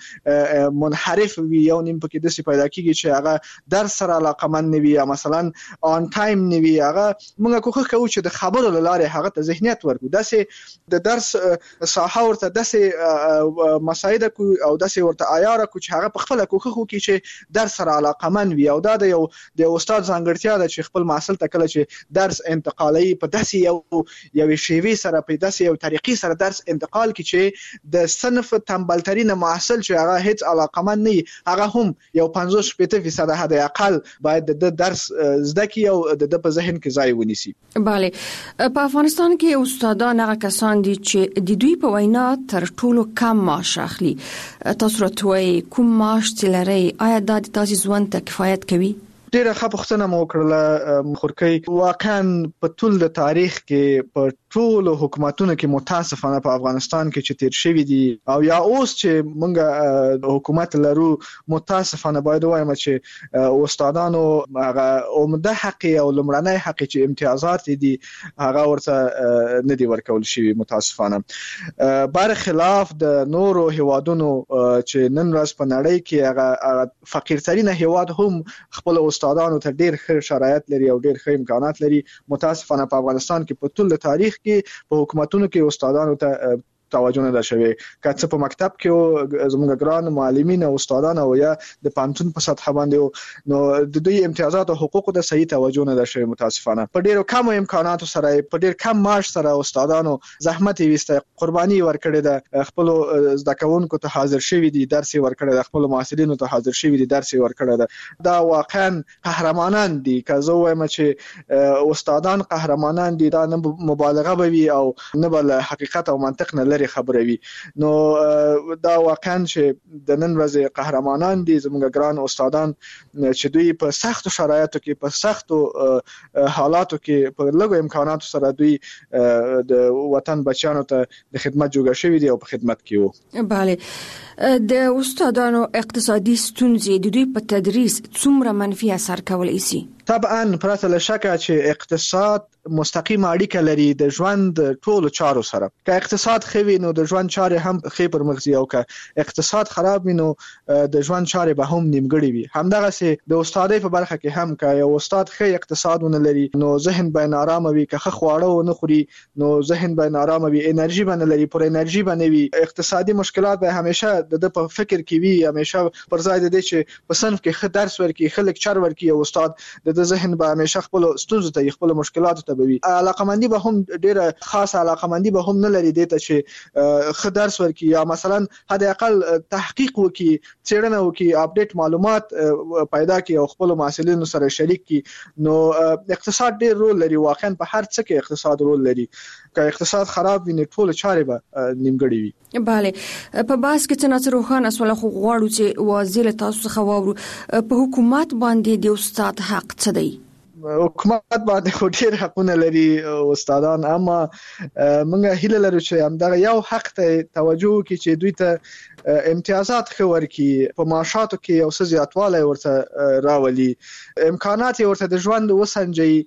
منحرف وي، یو نیم پکې د څه پیدا کیږي چې هغه درس سره علاقمند نه وي یا مثلا آن ټایم نه وي. هغه موږ کوښښ کوو چې د خبرو لاره هغه ته ذهنیت ورکړو، داسې د درس ساحه ورته داسې مساعده کو او داسې ورته عیار کو چې هغه په خپل کوښښ وکړي چې درس سره علاقمند وي. او دا د یو د استاد ځانګړتیا ده چې خپل محصل ته کله چې درس انتقالي په داسې یو یو شیوه سره، په داسې یو طریقې سره درس انتقال کړي چې د صنف تنبلترین محصل چې هغه هیڅ علاقمند نه، هغه هم یو پنځوس شپږ فیصد حد اقل باید د درس زده کړي او د په ذهن کې ځای ونیسي. بله، په افغانستان کې استادان هغه کسان دي چې د دوی په وینا تر ټولو کم معاش اخلي. تاسو راته وایي کوم معاش چې لري، آیا دا د تاسو ژوند ته کفایت کوي؟ ډیره ښه پوښتنه مو وکړله خورکۍ. واقعا په ټول د تاریخ کې په ټول حکومتونو کې متاسفانه په افغانستان کې چې تیر شوی دي او یا اوس چې موږ حکومت لرو، متاسفانه باید وایم چې استادانو هغه عمده حق او لمړنی حق چې امتیازات دي هغه ورته نه دی ورکول شوی متاسفانه. برخلاف د نورو هیوادونو چې نن ورځ په نړۍ کې هغه فقیرترین هیواد هم خپل استادانو ته ډیر ښه شرایط لري او ډیر ښه امکانات لري. متاسفانه په افغانستان کې په ټول تاریخ کې په حکومتونو کې استادانو ته توجه نه ده شوی. که څه په مکتب کې زموږ ګران معلمین او استادان او یا د پانتون په سطح باندې نو د دوی امتیازات او حقوقو ته صحیح توجه نه ده شوی متاسفانه. په ډیرو کم امکاناتو سره په ډیر کم معاش سره استادانو زحمت ویسته، قرباني ورکړې ده، خپل زده کوونکو ته حاضر شوی دي، درس ورکړی ده، خپل محصلینو ته حاضر شوی دي، درس ورکړی ده. دا واقعا قهرمانان دي. که زه وایم چې استادان قهرمانان دي دا نه مبالغه به وي او نه بل حقیقت او منطق نه خبره وي. نو دا واقعا چې د نن ورځې قهرمانان دي زموږ ګران استادان چې دوی په سختو شرایطو کې په سختو حالاتو کې په لږو امکاناتو سره دوی د وطن بچیانو ته د خدمت جوګه شوي دي او په خدمت کې وو. بله، د استادانو اقتصادي ستونزې د دوی په تدریس څومره منفي اثر کولی شي؟ طبعا پرته له شکه چې اقتصاد مستقیم اړیکه لري د ژوند ټولو چارو سره. که اقتصاد ښه وي نو د ژوند چارې هم ښې پر مخ ځي او که اقتصاد خراب وي نو د ژوند چارې به هم نیمګړې وي. همدغسې د استادۍ په برخه کې هم که یو استاد ښه اقتصاد ونه لري نو ذهن به نارامه وي، که ښه خواړه ونه خوري نو ذهن به نارامه وي، انرژي به نه لري، پر انرژي به نه وي. اقتصادي مشکلات به همیشه د په فکر کې وي، همیشه پر ځای د دې چې په صنف کې ښه درس ورکړي، ښه لیکچر ورکړي او استاد د ذهن به همیشه خپل ستونزو ته خپل مشکلاتو ته به وي. علاقمندي به هم ډیره خاصه علاقمندي به هم نه لري دې ته چې ښه درس ورکړي یا مثلا حد اقل تحقیق وکړي، څېړنه وکړي، اپډیټ معلومات پیدا کړي او خپل محصلینو سره شریک کړي. نو اقتصاد ډیر رول لري، واقعا په هر څه کې اقتصاد رول لري. که اقتصاد خراب وي نو ټول چارې به نیمګړې وي. بله، په باس کې څنګه روښانه سوال خو غواړو چې واضح تاسو څخه واورو په حکومت باندې د استاد حق څه دی؟ حکومت باندې خو ډیر حقونه لري استادان، اما موږ هیله لرو چې همدغه یو حق ته توجه وکړي چې دوی ته امتیازات ښه ورکړي، په معاشاتو کې یو څه زیاتوالی ورته راولي، امکانات یې ورته د ژوند وسنجوي.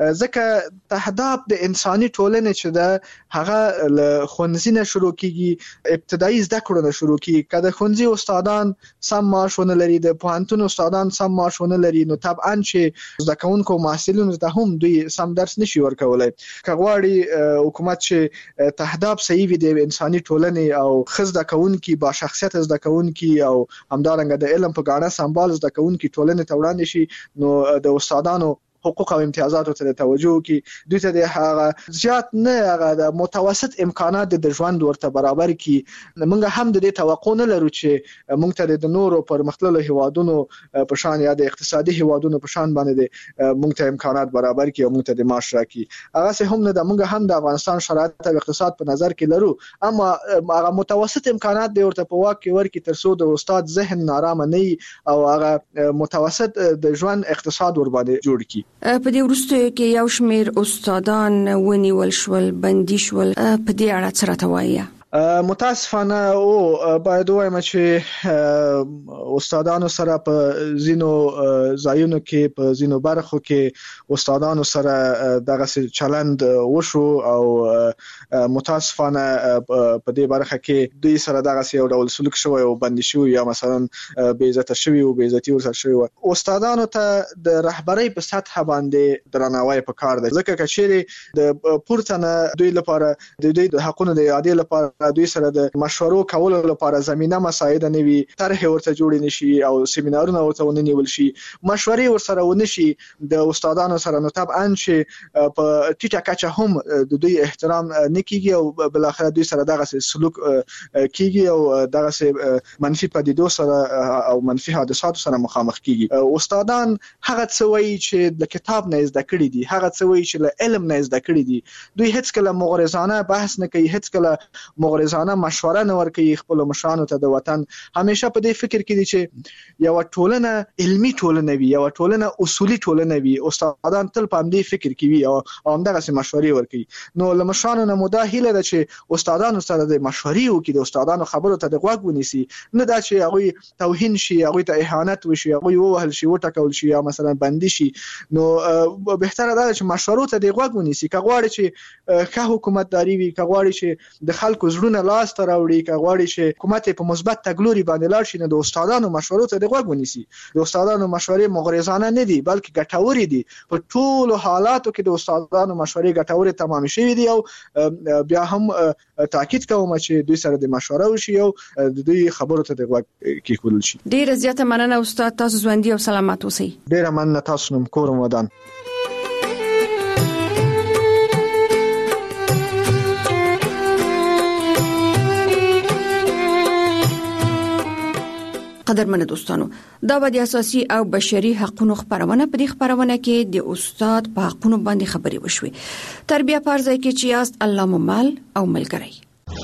ځکه تهداب د انساني ټولنې چې ده هغه له ښوونځي نه شروع کیږي، ابتدایي زده کړو نه شروع کیږي. که د ښوونځي استادان سم معاش ونه لري، د پوهنتون استادان سم معاش ونه لري، نو طبعا چې زده کوونکو محصلینو ته هم دوی سم درس نشي ورکولی. که غواړي حکومت چې تهداب صحیح وي د انساني ټولنې او ښه زده کوونکي، با شخصیت زده کوونکي او همدارنګه د علم په ګاڼه سمبال زده کوونکي ټولنې ته وړاندې شي، نو د استادانو حقوق او امتیازاتو ته توجه وکړي. دوی ته د هغه زیات نه هغه د متوسط امکانات د ژوند ورته برابر کړي. موږ هم د دې توقع نه لرو چې موږ ته د نورو پرمختللو هیوادونو په شان یا د اقتصادي هیوادونو په شان باندې موږ ته امکانات برابر کړي او موږ ته د معاش راکړي. هغه هم نه ده. موږ هم د افغانستان شرایط او اقتصاد په نظر کې لرو، اما هغه متوسط امکانات د ورته په واک کې ورکړي تر څو د استاد ذهن نارامه نه او هغه متوسط د ژوند اقتصاد ور باندې جوړ کړي. په دې وروستیو کې یو شمېر استادان ونیول شول، بندي شول، په دې اړه څه راته وایي؟ متاسفانه او باید وایم چې استادانو سره په ځینو ځایونو کې په ځینو برخو کې استادانو سره دغه چلند وشو او متاسفانه په دې برخه کې دوی سره دغه یو ډول سلوک شوی او بندي شوی یا مثلا بې عزته شوی او بې عزتي ورسره شوی. استادانو ته د رهبرۍ په سطح باندې درناوی پکار دی، ځکه که چیرې د پورته نه دوی لپاره د دوی د حقونو د اعادې لپاره دوی سره د مشورو کولو لپاره زمينه مساعده نه وي، طرح ورته جوړ نشي او سیمینارونه ورته ونیول شي، مشورې ورسره ونشي د استادانو سره، نو طبعا چې په ټیټه کچه هم د دوی احترام نه کیږي او بل اخر دوی سره دغه سلوک کیږي او دغه منفي پدیدو سره او منفي حادثاتو سره مخامخ کیږي. استادان هغه څه وایي چې د کتاب نه زده کړی دي، هغه څه وایي چې له علم نه زده کړی دي. دوی هیڅ کله مغرضانه بحث نه کوي، هیڅ کله مغرضانه مشوره نه ورکوي خپل مشرانو ته د وطن. همیشه په دې فکر کې دي چې یو ټولنه علمي ټولنه وي، یو ټولنه اصولي ټولنه وي. استادان تل په همدې فکر کې وي او همدغه مشورې ورکوي. نو له مشرانو نه مو دا هیله ده چې استادانو سره د مشورې وکړي، د استادانو خبرو ته د غوږ ونیسي، نه دا چې هغوی توهین شي، هغوی ته اهانت وشي، هغوی ووهل شي، وټکول شي یا مثلا بندي شي. نو بهتره ده چې مشورو ته د غوږ ونیسي. که غواړي چې ښه حکومتداري وي، که غواړي چې د خلکو زړونه لاس ته راوړي، که غواړي چې حکومت په مثبت تګلوري باندې لاړ شي، نو د استادانو مشورو ته د غوږ ونیسي. د استادانو مشورې مغرضانه نه دي بلکې ګټورې دي. په ټولو حالاتو کې د استادانو مشورې ګټورې تمام شوي دي او بیا هم تاکید کوم چې دوی سره د مشوره وشي او د دوی خبرو ته د غوږ کېښودل شي. ډېره زیاته مننه استاد، تاسو ژوندي او سلامت اوسئ. ډېره مننه، تاسو نوم کور ودان. قدرمن دوستانو، دا به د اساسي او بشري حقوقو خبرونه په دې خبرونه کې د استاد په حقوقو باندې خبرې وشوي. تربیه پرځای کې چې یاست الله مو مل او ملګری.